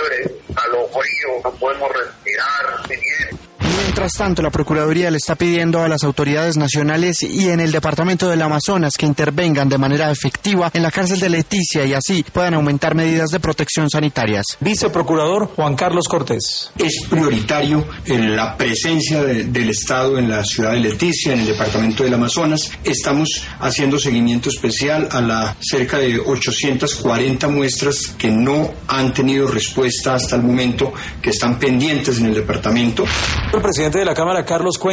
a lo frío, no podemos respirar bien. Mientras tanto, la Procuraduría le está pidiendo a las autoridades nacionales y en el departamento del Amazonas que intervengan de manera efectiva en la cárcel de Leticia y así puedan aumentar medidas de protección sanitarias. Viceprocurador Juan Carlos Cortés. Es prioritario la presencia del Estado en la ciudad de Leticia, en el departamento del Amazonas. Estamos haciendo seguimiento especial a la cerca de 840 muestras que no han tenido respuesta hasta el momento, que están pendientes en el departamento. El presidente de la Cámara, Carlos Cuenca,